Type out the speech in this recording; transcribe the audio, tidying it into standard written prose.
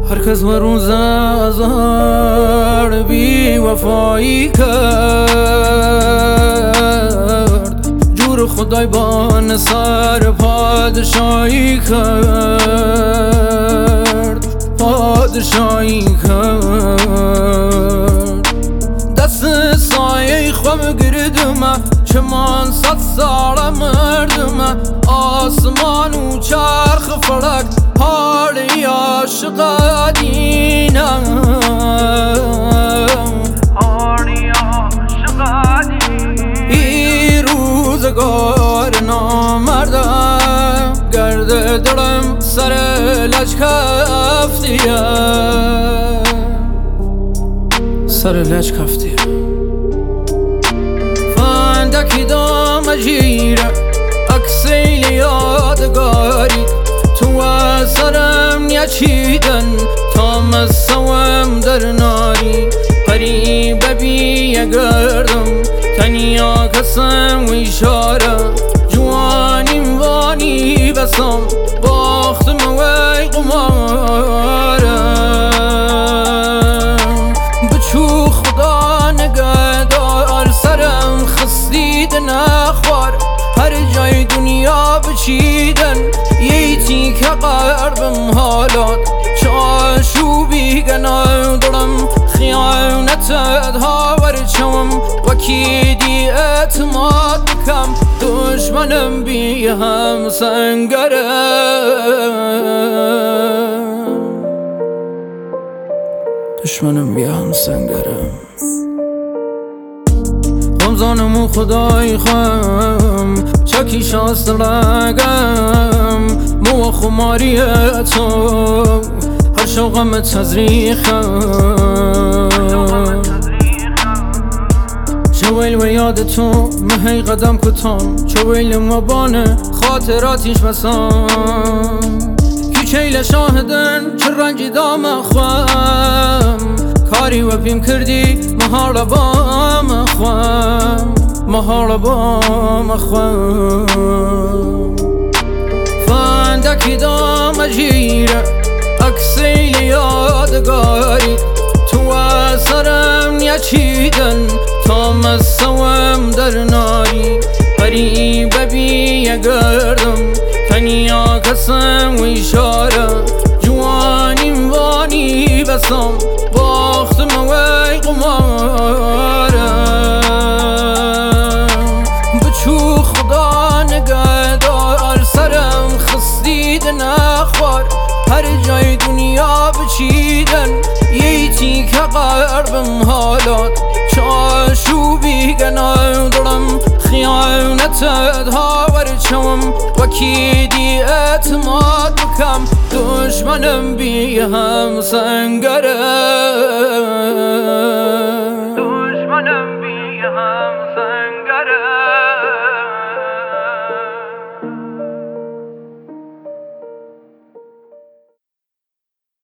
هر کس و روز ازار بی وفایی کرد، جور خدای بان سر پادشاهی کرد، پادشاهی کرد. دست سایه خواب گردم چمان 100 سال مردم، آسمان و چرخ فلک حالی عاشق دینم، حالی عاشق دینم. ای روزگار نامردم، گرد دلم سر لج کفتیه، سر لج کفتیه. فندکی دام جیره اکسیل یادگاری، تو سرم یچیدن تا مسوم در ناری. قریب بی گردم تنیا کسم و اشاره، جوانیم وانی بسم باختم وی قمارم. بچو خدا نگهدار سرم خستید نخوار، هر جای دنیا بچیدن ییتی که قربم حالات. چاشوبی گناه دلم خیانتت هاور چوم، وکیدی اعتماد بکم دشمنم بی هم سنگرم، دشمنم بی هم سنگرم. غمزانم و خدای خم چکی شاست لگم، مو خماری تو هر شوقم تزریخم. چویل و یاد تو مهی قدم کتام، چویل مبانه خاطراتیش بسام. کیچیل شاهدن چه رنجی دام خوام، کاری و پیم کردی مهار بام خوام، مهار بام خوام. فندکی دام جیره اکسیل یادگاری، تو سرم یچیدن تا مسوم در ناری. قریب بی گردم تنیا کسم و اشاره، جوانیم وانی بسم باختم وی قمارم. بچو خدا نگهدار سرم خستید نخوار، هر جای دنیا بچیدن ییتی که قربم حالات. چاشوبی گناه دلم خیانتت هاور چوم، وکیدی اعتماد بکم دشمنم بی هم سنگرم.